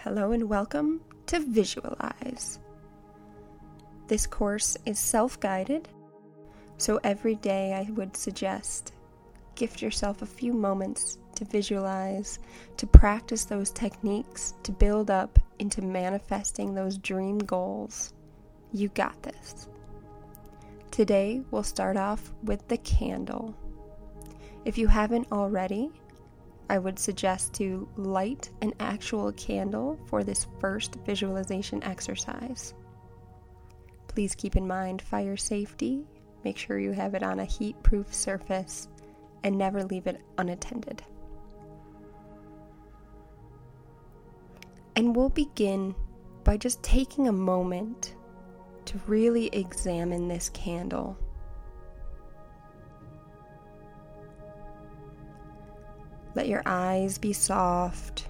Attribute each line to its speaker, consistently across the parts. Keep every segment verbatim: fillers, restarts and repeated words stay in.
Speaker 1: Hello and welcome to Visualize. This course is self-guided, so every day I would suggest gift yourself a few moments to visualize, to practice those techniques, to build up into manifesting those dream goals. You got this. Today we'll start off with the candle. If you haven't already, I would suggest to light an actual candle for this first visualization exercise. Please keep in mind fire safety, make sure you have it on a heat-proof surface, and never leave it unattended. And we'll begin by just taking a moment to really examine this candle. Let your eyes be soft.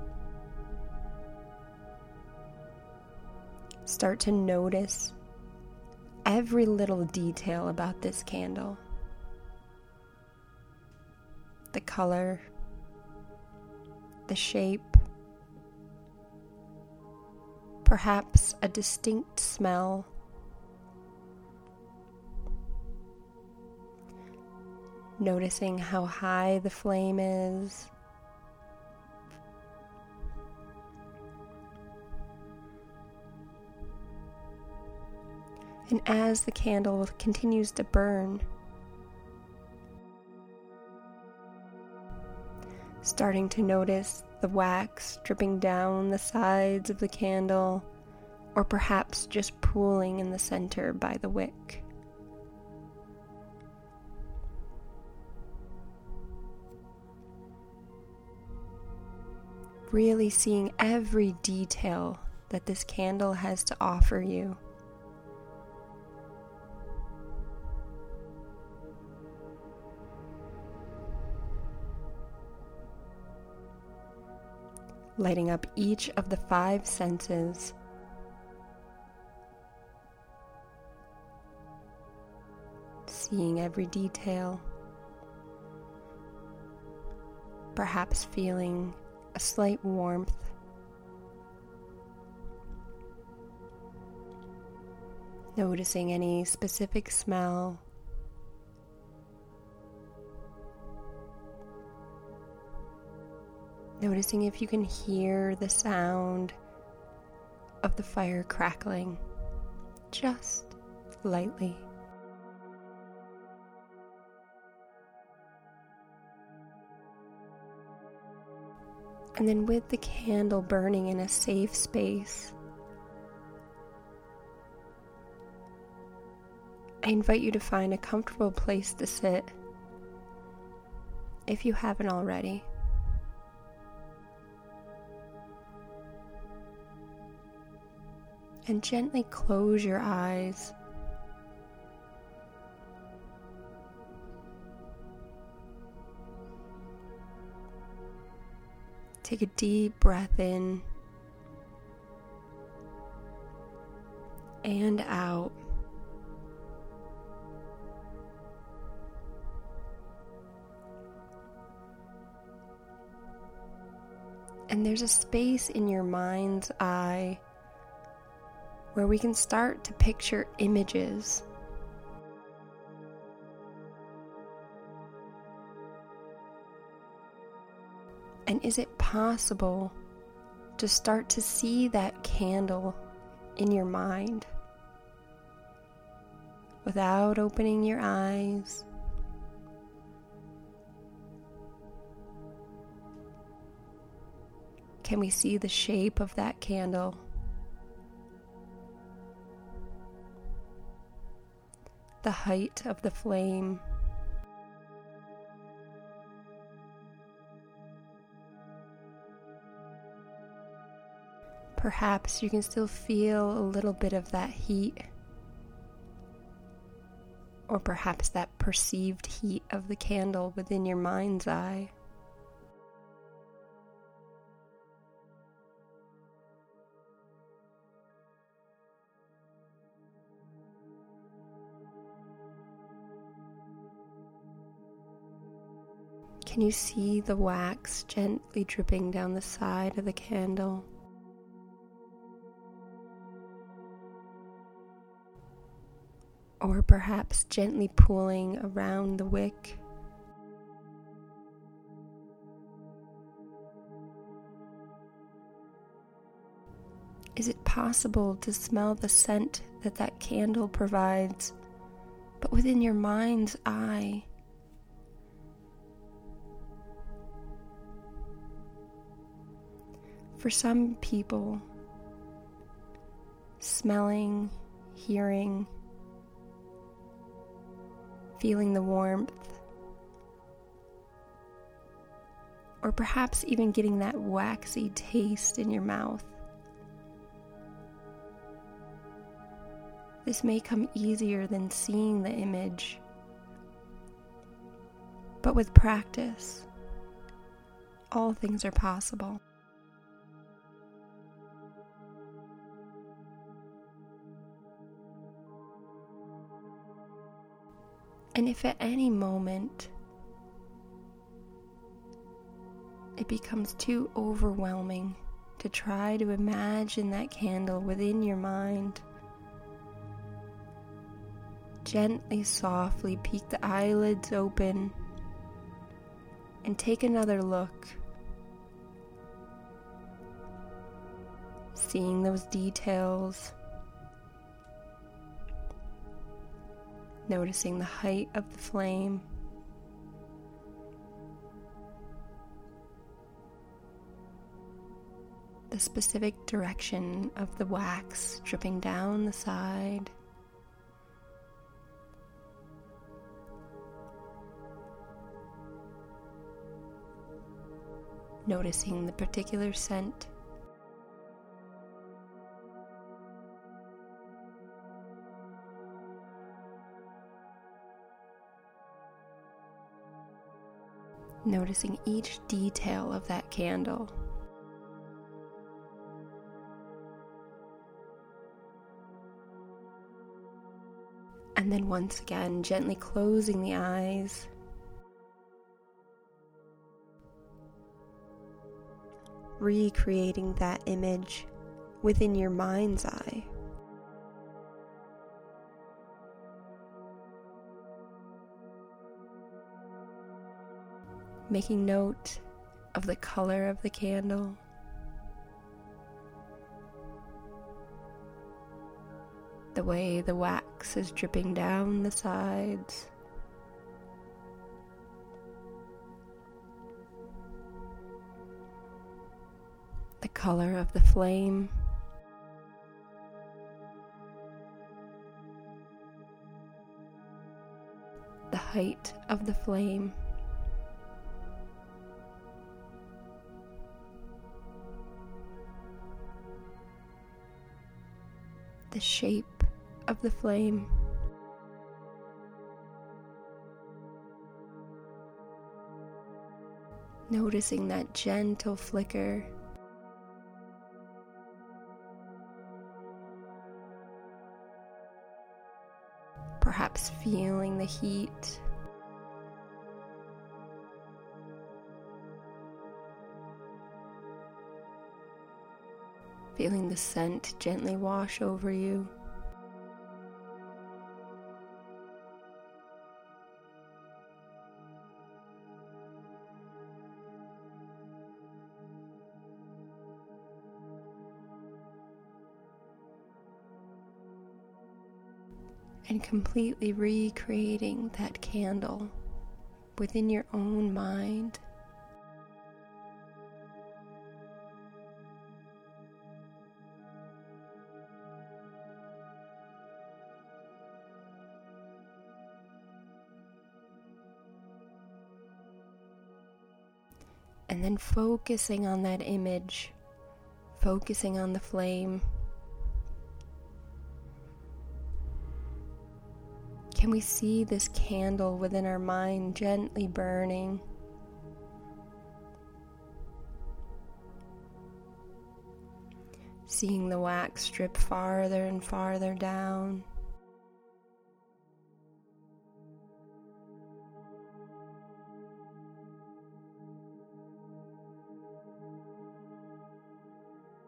Speaker 1: Start to notice every little detail about this candle. The color, the shape, perhaps a distinct smell. Noticing how high the flame is. And as the candle continues to burn, starting to notice the wax dripping down the sides of the candle, or perhaps just pooling in the center by the wick. Really seeing every detail that this candle has to offer you. Lighting up each of the five senses. Seeing every detail. Perhaps feeling a slight warmth. Noticing any specific smell. Noticing if you can hear the sound of the fire crackling, just lightly. And then with the candle burning in a safe space, I invite you to find a comfortable place to sit, if you haven't already. And gently close your eyes. Take a deep breath in and out. And there's a space in your mind's eye where we can start to picture images. And is it possible to start to see that candle in your mind without opening your eyes? Can we see the shape of that candle? The height of the flame? Perhaps you can still feel a little bit of that heat, or perhaps that perceived heat of the candle within your mind's eye. Can you see the wax gently dripping down the side of the candle? or perhaps gently pulling around the wick. Is it possible to smell the scent that that candle provides, but within your mind's eye? For some people, smelling, hearing, feeling the warmth, or perhaps even getting that waxy taste in your mouth, this may come easier than seeing the image, but with practice, all things are possible. And if at any moment it becomes too overwhelming to try to imagine that candle within your mind, gently, softly peek the eyelids open and take another look, seeing those details, noticing the height of the flame, the specific direction of the wax dripping down the side, noticing the particular scent, noticing each detail of that candle. And then once again, gently closing the eyes, recreating that image within your mind's eye. Making note of the color of the candle, the way the wax is dripping down the sides, the color of the flame, the height of the flame, the shape of the flame, noticing that gentle flicker, perhaps feeling the heat, feeling the scent gently wash over you. And completely recreating that candle within your own mind. And then focusing on that image, focusing on the flame. Can we see this candle within our mind gently burning? Seeing the wax drip farther and farther down.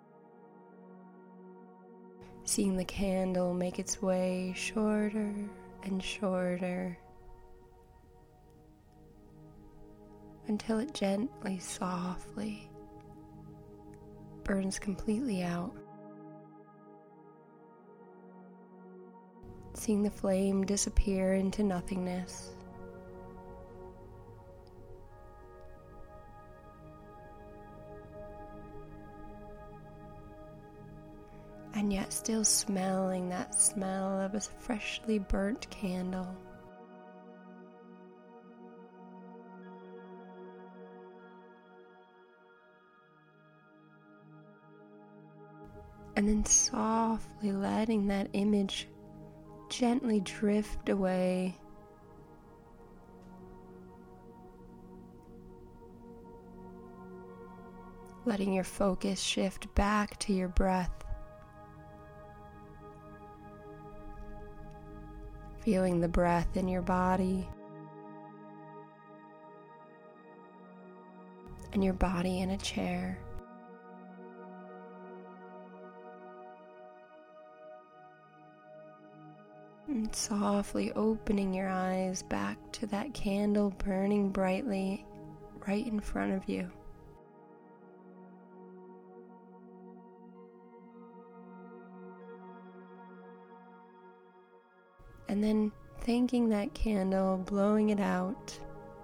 Speaker 1: Seeing the candle make its way shorter and shorter until it gently, softly burns completely out. Seeing the flame disappear into nothingness. And yet still smelling that smell of a freshly burnt candle. And then softly letting that image gently drift away. Letting your focus shift back to your breath. Feeling the breath in your body. And your body in a chair. And softly opening your eyes back to that candle burning brightly right in front of you. And then thanking that candle, blowing it out,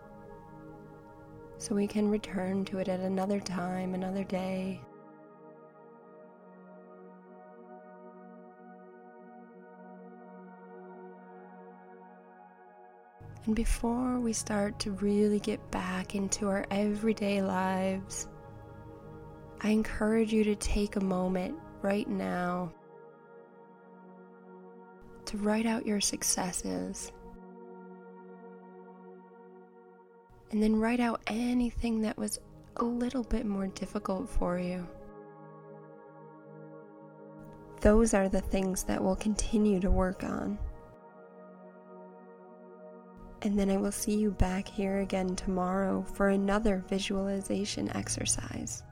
Speaker 1: so we can return to it at another time, another day. And before we start to really get back into our everyday lives, I encourage you to take a moment right now to write out your successes. And then write out anything that was a little bit more difficult for you. Those are the things that we'll continue to work on. And then I will see you back here again tomorrow for another visualization exercise.